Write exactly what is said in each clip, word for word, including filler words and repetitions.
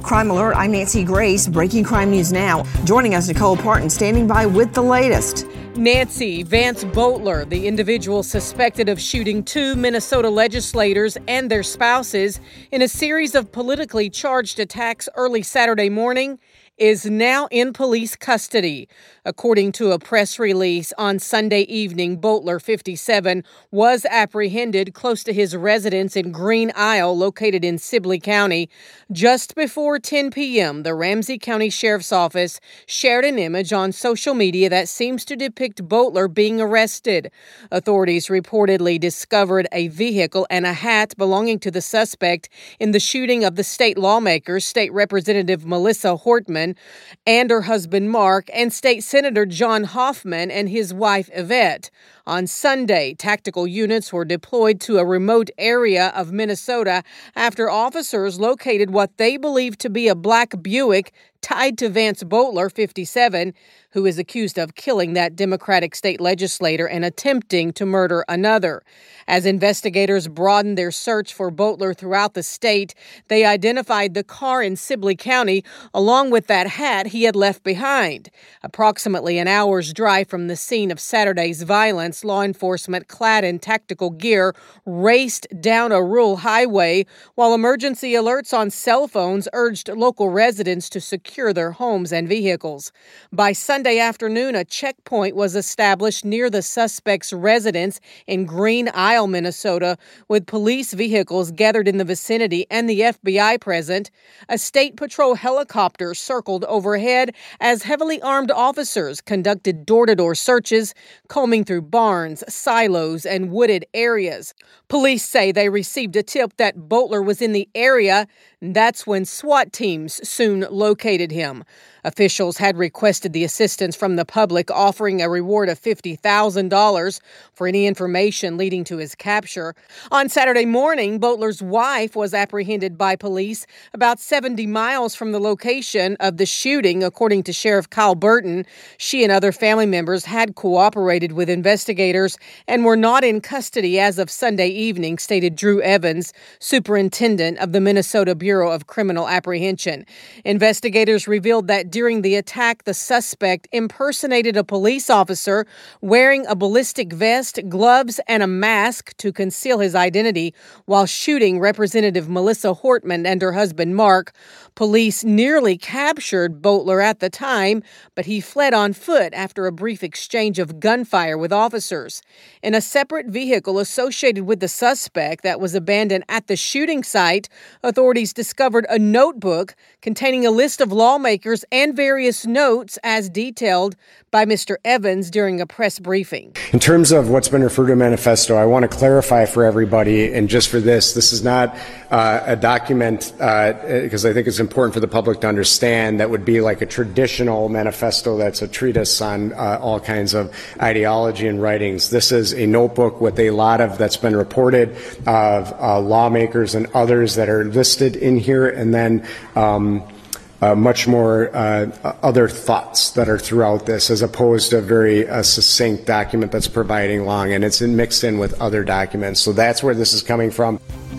Crime Alert, I'm Nancy Grace. Breaking crime news now. Joining us, Nicole Parton, standing by with the latest. Nancy, Vance Boatler, the individual suspected of shooting two Minnesota legislators and their spouses in a series of politically charged attacks early Saturday morning, is now in police custody. According to a press release on Sunday evening, Boatler, fifty-seven, was apprehended close to his residence in Green Isle, located in Sibley County. Just before ten p.m., the Ramsey County Sheriff's Office shared an image on social media that seems to depict Boatler being arrested. Authorities reportedly discovered a vehicle and a hat belonging to the suspect in the shooting of the state lawmakers, State Representative Melissa Hortman and her husband Mark, and State Senator John Hoffman and his wife Yvette. On Sunday, tactical units were deployed to a remote area of Minnesota after officers located what they believed to be a black Buick tied to Vance Boatler, fifty-seven, who is accused of killing that Democratic state legislator and attempting to murder another. As investigators broadened their search for Boatler throughout the state, they identified the car in Sibley County along with that hat he had left behind. Approximately an hour's drive from the scene of Saturday's violence, law enforcement, clad in tactical gear, raced down a rural highway while emergency alerts on cell phones urged local residents to secure their homes and vehicles. By Sunday afternoon, a checkpoint was established near the suspect's residence in Green Isle, Minnesota, with police vehicles gathered in the vicinity and the F B I present. A state patrol helicopter circled overhead as heavily armed officers conducted door-to-door searches, combing through barns, silos, and wooded areas. Police say they received a tip that Boatler was in the area. That's when SWAT teams soon located him. Officials had requested the assistance from the public, offering a reward of fifty thousand dollars for any information leading to his capture. On Saturday morning, Boatler's wife was apprehended by police about seventy miles from the location of the shooting, according to Sheriff Kyle Burton. She and other family members had cooperated with investigators and were not in custody as of Sunday evening, stated Drew Evans, superintendent of the Minnesota Bureau of Criminal Apprehension. Investigators revealed that during the attack, the suspect impersonated a police officer wearing a ballistic vest, gloves, and a mask to conceal his identity while shooting Representative Melissa Hortman and her husband Mark. Police nearly captured Boatler at the time, but he fled on foot after a brief exchange of gunfire with officers. In a separate vehicle associated with the suspect that was abandoned at the shooting site, authorities discovered a notebook containing a list of lawmakers and various notes as detailed by Mister Evans during a press briefing. In terms of what's been referred to a manifesto, I want to clarify for everybody, and just for this, this is not uh, a document, uh, because I think it's important for the public to understand, that would be like a traditional manifesto that's a treatise on uh, all kinds of ideology and writings. This is a notebook with a lot of, that's been reported, of uh, lawmakers and others that are listed in here, and then um, Uh, much more uh, other thoughts that are throughout this, as opposed to a very uh, succinct document that's providing long, and it's in, mixed in with other documents. So that's where this is coming from.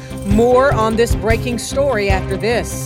More on this breaking story after this.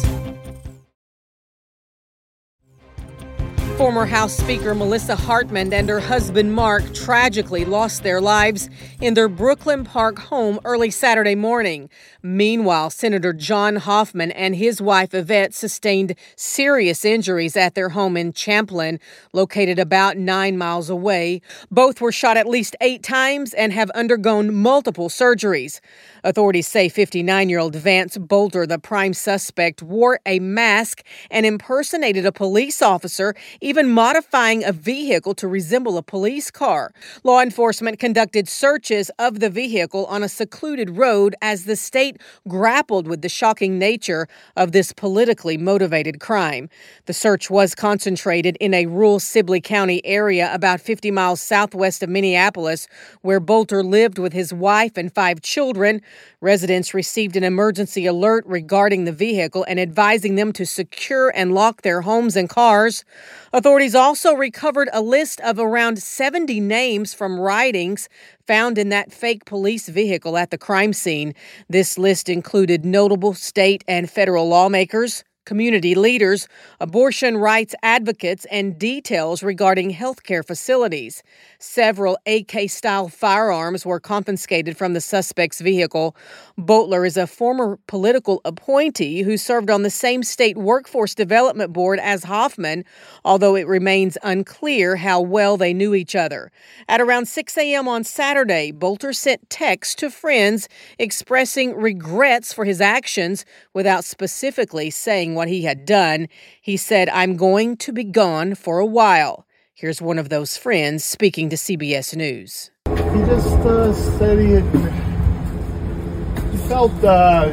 Former House Speaker Melissa Hartman and her husband Mark tragically lost their lives in their Brooklyn Park home early Saturday morning. Meanwhile, Senator John Hoffman and his wife Yvette sustained serious injuries at their home in Champlin, located about nine miles away. Both were shot at least eight times and have undergone multiple surgeries. Authorities say fifty-nine-year-old Vance Boatler, the prime suspect, wore a mask and impersonated a police officer, even modifying a vehicle to resemble a police car. Law enforcement conducted searches of the vehicle on a secluded road as the state grappled with the shocking nature of this politically motivated crime. The search was concentrated in a rural Sibley County area about fifty miles southwest of Minneapolis, where Boatler lived with his wife and five children. Residents received an emergency alert regarding the vehicle and advising them to secure and lock their homes and cars. Authorities also recovered a list of around seventy names from writings found in that fake police vehicle at the crime scene. This list included notable state and federal lawmakers, community leaders, abortion rights advocates, and details regarding health care facilities. Several A K-style firearms were confiscated from the suspect's vehicle. Boatler is a former political appointee who served on the same state workforce development board as Hoffman, although it remains unclear how well they knew each other. At around six a.m. on Saturday, Boatler sent texts to friends expressing regrets for his actions without specifically saying what he had done. He said, "I'm going to be gone for a while." Here's one of those friends speaking to C B S News. He just uh, said he, had, he felt uh,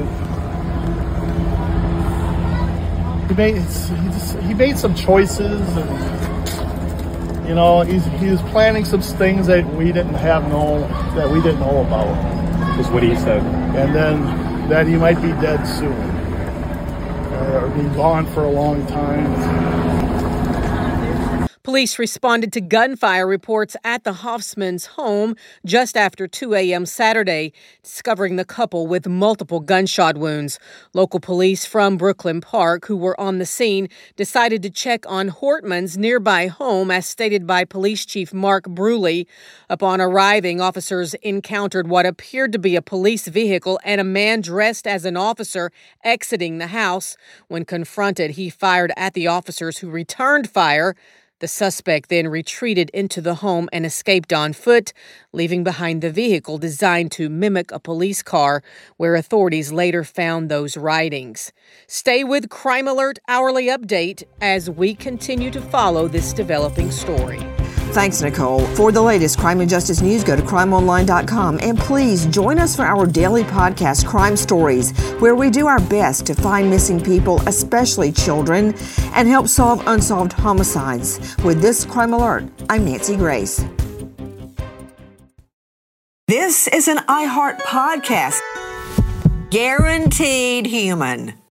he made he, just, he made some choices, and you know he's he was planning some things that we didn't have know that we didn't know about. Is what he said, and then that he might be dead soon. Or be gone for a long time. Police responded to gunfire reports at the Hoffman's home just after two a.m. Saturday, discovering the couple with multiple gunshot wounds. Local police from Brooklyn Park, who were on the scene, decided to check on Hortman's nearby home, as stated by Police Chief Mark Bruley. Upon arriving, officers encountered what appeared to be a police vehicle and a man dressed as an officer exiting the house. When confronted, he fired at the officers, who returned fire. The suspect then retreated into the home and escaped on foot, leaving behind the vehicle designed to mimic a police car, where authorities later found those writings. Stay with Crime Alert Hourly Update as we continue to follow this developing story. Thanks, Nicole. For the latest crime and justice news, go to crime online dot com. And please join us for our daily podcast, Crime Stories, where we do our best to find missing people, especially children, and help solve unsolved homicides. With this Crime Alert, I'm Nancy Grace. This is an iHeart podcast. Guaranteed human.